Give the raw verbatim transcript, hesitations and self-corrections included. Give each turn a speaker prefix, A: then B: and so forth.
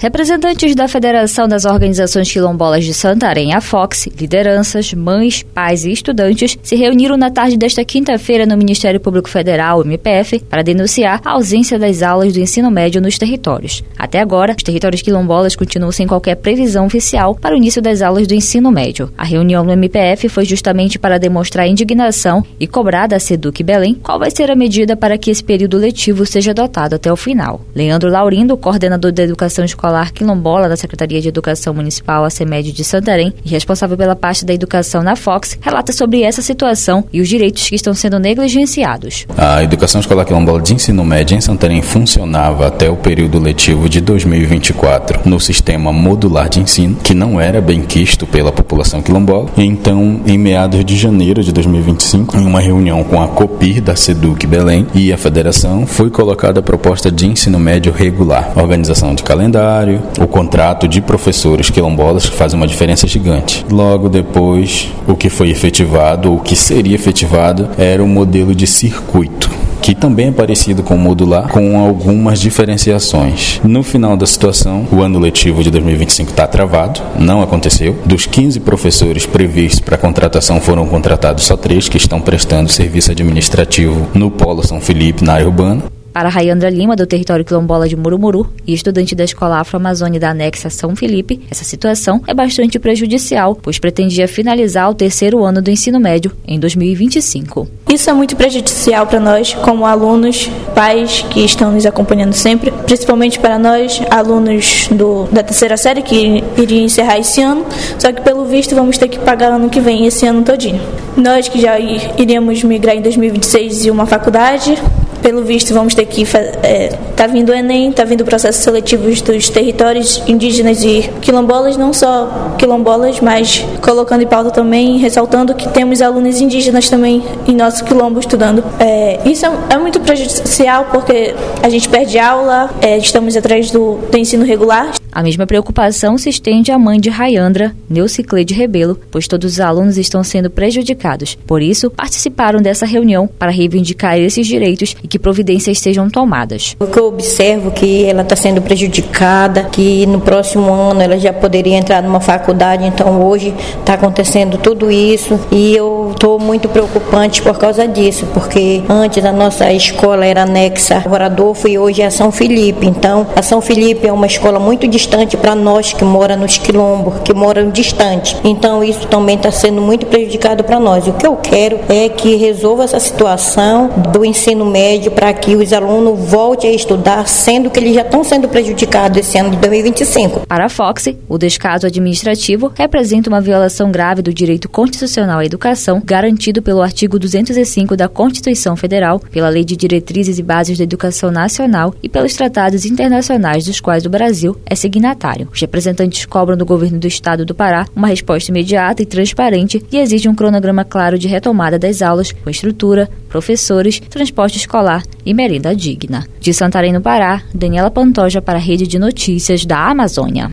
A: Representantes da Federação das Organizações Quilombolas de Santarém, a Fox, lideranças, mães, pais e estudantes se reuniram na tarde desta quinta-feira no Ministério Público Federal, M P F, para denunciar a ausência das aulas do ensino médio nos territórios. Até agora, os territórios quilombolas continuam sem qualquer previsão oficial para o início das aulas do ensino médio. A reunião no M P F foi justamente para demonstrar indignação e cobrar da SEDUC Belém qual vai ser a medida para que esse período letivo seja adotado até o final. Leandro Laurindo, coordenador da Educação Escolar quilombola da Secretaria de Educação Municipal, a SEMED de Santarém, e responsável pela pasta da educação na Fox, relata sobre essa situação e os direitos que estão sendo negligenciados.
B: A Educação Escolar Quilombola de Ensino Médio em Santarém funcionava até o período letivo de dois mil e vinte e quatro no sistema modular de ensino, que não era bem quisto pela população quilombola. E então, em meados de janeiro de dois mil e vinte e cinco, em uma reunião com a COPIR da SEDUC Belém e a Federação, foi colocada a proposta de ensino médio regular, organização de calendário, o contrato de professores quilombolas, que faz uma diferença gigante. Logo depois, o que foi efetivado, o que seria efetivado, era o modelo de circuito, que também é parecido com o modular, com algumas diferenciações. No final da situação, o ano letivo de dois mil e vinte e cinco está travado, não aconteceu. Dos quinze professores previstos para contratação, foram contratados só três, que estão prestando serviço administrativo no Polo São Felipe, na área urbana.
A: Para Rayandra Lima, do território quilombola de Murumuru e estudante da Escola Afro-Amazônia da Anexa São Felipe, essa situação é bastante prejudicial, pois pretendia finalizar o terceiro ano do ensino médio em dois mil e vinte e cinco.
C: Isso é muito prejudicial para nós, como alunos, pais que estão nos acompanhando sempre, principalmente para nós, alunos do, da terceira série, que iria encerrar esse ano, só que pelo visto vamos ter que pagar ano que vem, esse ano todinho. Nós que já iríamos migrar em dois mil e vinte e seis e uma faculdade, pelo visto, vamos ter que... É, tá vindo o Enem, tá vindo o processo seletivo dos territórios indígenas e quilombolas, não só quilombolas, mas colocando em pauta também, ressaltando que temos alunos indígenas também em nosso quilombo estudando. É, isso é, é muito prejudicial porque a gente perde aula, é, estamos atrás do, do ensino regular.
A: A mesma preocupação se estende à mãe de Rayandra, Neucicleide Rebelo, pois todos os alunos estão sendo prejudicados. Por isso, participaram dessa reunião para reivindicar esses direitos e que providências sejam tomadas.
D: O que eu observo que ela está sendo prejudicada, que no próximo ano ela já poderia entrar numa faculdade, então hoje está acontecendo tudo isso e eu estou muito preocupante por causa disso, porque antes a nossa escola era anexa ao Rodolfo e hoje é a São Felipe. Então, a São Felipe é uma escola muito distante distante para nós que moram nos quilombos, que moram distante. Então isso também está sendo muito prejudicado para nós. O que eu quero é que resolva essa situação do ensino médio para que os alunos voltem a estudar, sendo que eles já estão sendo prejudicados esse ano de dois mil e vinte e cinco.
A: Para a Fox, o descaso administrativo representa uma violação grave do direito constitucional à educação, garantido pelo artigo duzentos e cinco da Constituição Federal, pela Lei de Diretrizes e Bases da Educação Nacional e pelos tratados internacionais dos quais o Brasil é signatário. Os representantes cobram do governo do estado do Pará uma resposta imediata e transparente e exigem um cronograma claro de retomada das aulas, com estrutura, professores, transporte escolar e merenda digna. De Santarém, no Pará, Daniela Pantoja para a Rede de Notícias da Amazônia.